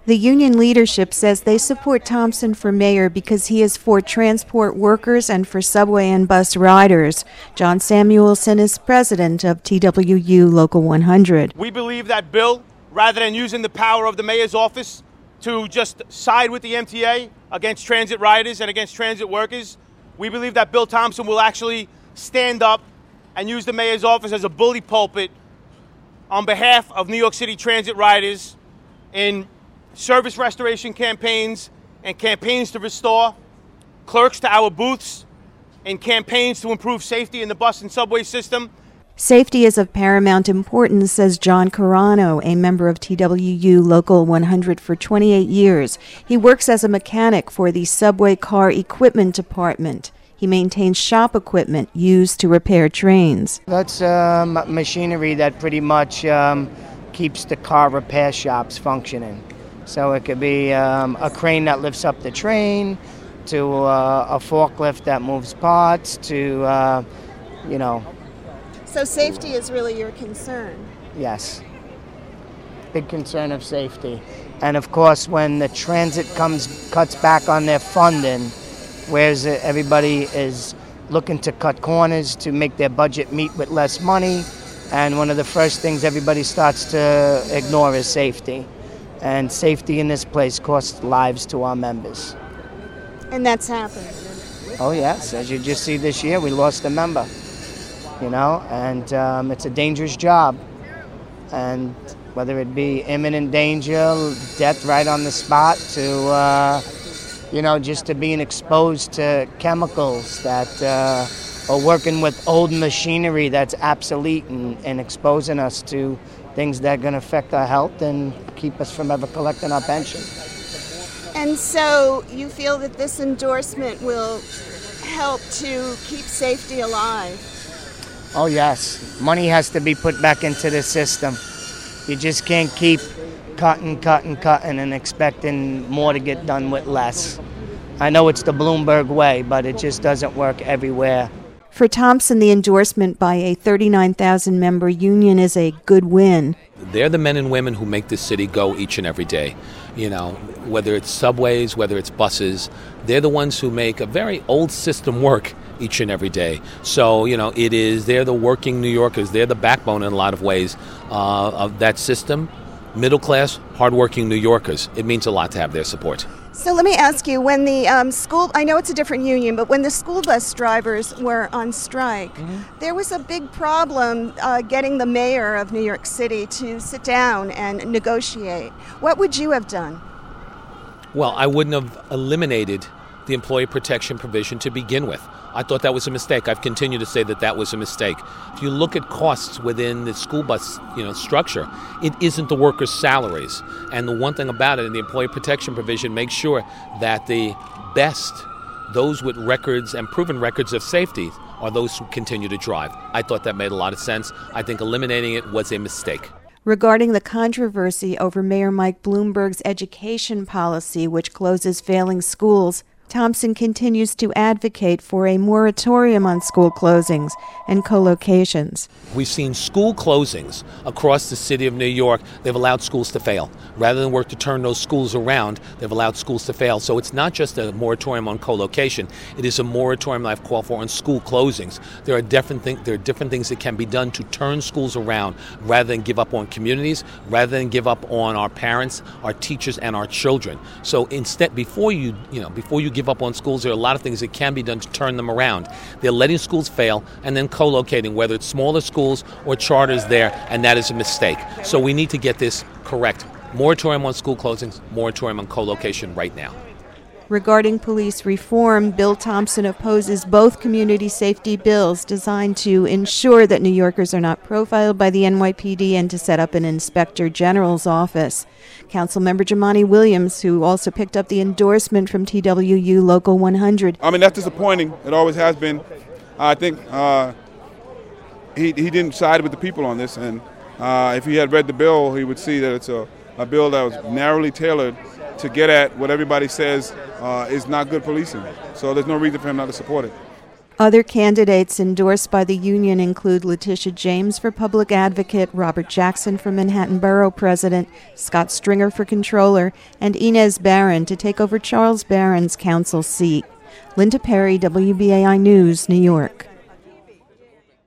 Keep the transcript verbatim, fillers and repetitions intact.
The union leadership says they support Thompson for mayor because he is for transport workers and for subway and bus riders. John Samuelson is president of T W U Local one hundred. We believe that Bill, rather than using the power of the mayor's office to just side with the M T A against transit riders and against transit workers, we believe that Bill Thompson will actually stand up and use the mayor's office as a bully pulpit on behalf of New York City transit riders in service restoration campaigns and campaigns to restore clerks to our booths and campaigns to improve safety in the bus and subway system. Safety is of paramount importance, says John Carano, a member of T W U Local one hundred for twenty-eight years. He works as a mechanic for the subway car equipment department. He maintains shop equipment used to repair trains. That's um, machinery that pretty much um, keeps the car repair shops functioning. So it could be um, a crane that lifts up the train, to uh, a forklift that moves parts, to, uh, you know. So safety is really your concern? Yes. Big concern of safety. And of course, when the transit comes, cuts back on their funding, whereas everybody is looking to cut corners to make their budget meet with less money, and one of the first things everybody starts to ignore is safety. And safety in this place costs lives to our members. And that's happened? Oh yes, as you just see this year, we lost a member, you know, and um, it's a dangerous job. And whether it be imminent danger, death right on the spot, to, uh, you know, just to being exposed to chemicals that uh, are working with old machinery that's obsolete and, and exposing us to things that are going to affect our health and keep us from ever collecting our pension. And so you feel that this endorsement will help to keep safety alive? Oh yes, money has to be put back into the system. You just can't keep cutting, cutting, cutting and expecting more to get done with less. I know it's the Bloomberg way, but it just doesn't work everywhere. For Thompson, the endorsement by a thirty-nine thousand member union is a good win. They're the men and women who make this city go each and every day. You know, whether it's subways, whether it's buses, they're the ones who make a very old system work each and every day. So, you know, it is, they're the working New Yorkers. They're the backbone in a lot of ways uh, of that system. Middle class, hardworking New Yorkers. It means a lot to have their support. So let me ask you, when the um, school, I know it's a different union, but when the school bus drivers were on strike, mm-hmm. there was a big problem uh, getting the mayor of New York City to sit down and negotiate. What would you have done? Well, I wouldn't have eliminated the employee protection provision to begin with. I thought that was a mistake. I've continued to say that that was a mistake. If you look at costs within the school bus, you know, structure, it isn't the workers' salaries. And the one thing about it, in the employee protection provision, makes sure that the best, those with records and proven records of safety, are those who continue to drive. I thought that made a lot of sense. I think eliminating it was a mistake. Regarding the controversy over Mayor Mike Bloomberg's education policy, which closes failing schools, Thompson continues to advocate for a moratorium on school closings and co-locations. We've seen school closings across the city of New York. They've allowed schools to fail. Rather than work to turn those schools around, they've allowed schools to fail. So it's not just a moratorium on co-location. It is a moratorium that I've called for on school closings. There are different things. There are different things that can be done to turn schools around, rather than give up on communities, rather than give up on our parents, our teachers, and our children. So instead, before you, you know, before you give up on schools, there are a lot of things that can be done to turn them around. They're letting schools fail and then co-locating, whether it's smaller schools or charters there, and that is a mistake. So we need to get this correct. Moratorium on school closings, moratorium on co-location right now. Regarding police reform, Bill Thompson opposes both community safety bills designed to ensure that New Yorkers are not profiled by the N Y P D and to set up an inspector general's office. Councilmember Jumaane Williams, who also picked up the endorsement from T W U Local one hundred. I mean, that's disappointing. It always has been. I think uh, he he didn't side with the people on this, and uh, if he had read the bill, he would see that it's a, a bill that was narrowly tailored to get at what everybody says uh, is not good policing. So there's no reason for him not to support it. Other candidates endorsed by the union include Letitia James for public advocate, Robert Jackson for Manhattan Borough president, Scott Stringer for controller, and Inez Barron to take over Charles Barron's council seat. Linda Perry, W B A I News, New York.